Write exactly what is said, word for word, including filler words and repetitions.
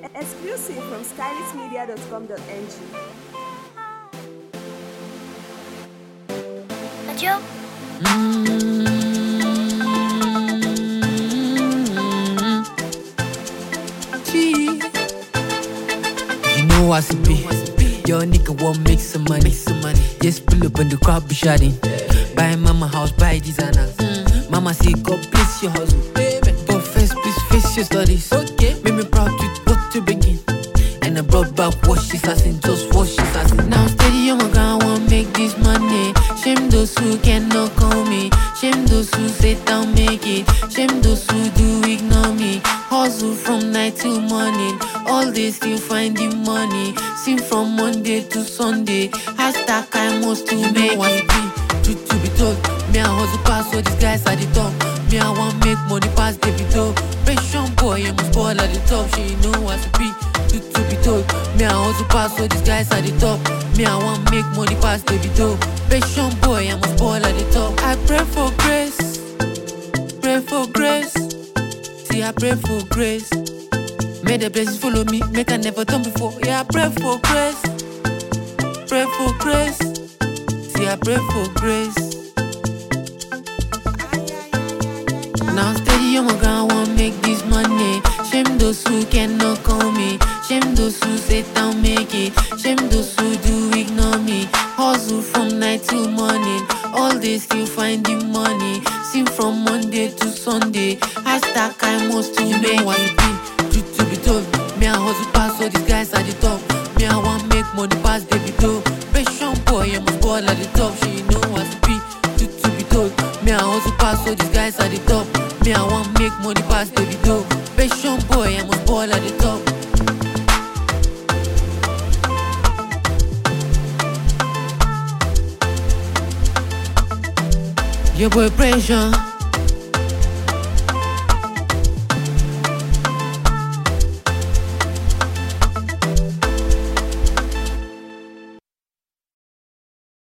Exclusive from skylist media dot com dot n g. Ajo? Gee. You know what it be. Your nigga want make some money. Make some money. Just pull up and the crowd be shouting. Buy mama house, buy designers. Mm. Mama say God bless your hustle. Baby. But first please face your studies. Okay. Make me proud with what to begin. And I brought back what she's asking, just what she's asking. Now steady on my ground, want make this money. Shame those who cannot call me. Shame those who say don't make it. Shame those who do ignore me. Hustle from night till morning. All day still finding money. Sing from Monday to Sunday. Hashtag I must to make it. Truth to be told, me I hustle pass all these guys at the top. Me I want make money pass the video. Passion boy, you must ball at the top. She know what to be. Truth to be told, me I hustle pass all these guys at the top. Me I want make money pass the video. Passion boy, I must ball at the top. I pray for grace, pray for grace. See, I pray for grace. May the blessings follow me, make I never done before. Yeah, I pray for grace, pray for grace. See, I pray for grace. Now steady on my ground, want make this money. Shame those who cannot call me. Shame those who say don't make it. Shame those who do ignore me. Hustle from night till morning. All day still finding money. Sing from Monday to Sunday. Hashtag I must to make know what it be. Truth to be told, me I hustle pass all these guys at the top. Me I want make money pass the video. Passion boy, I must ball at the top. She know what to be. Truth to be told, me I hustle pass all these guys at the top. Me I want make money pass the video. Passion boy, I must ball at the top. Your boy pressure.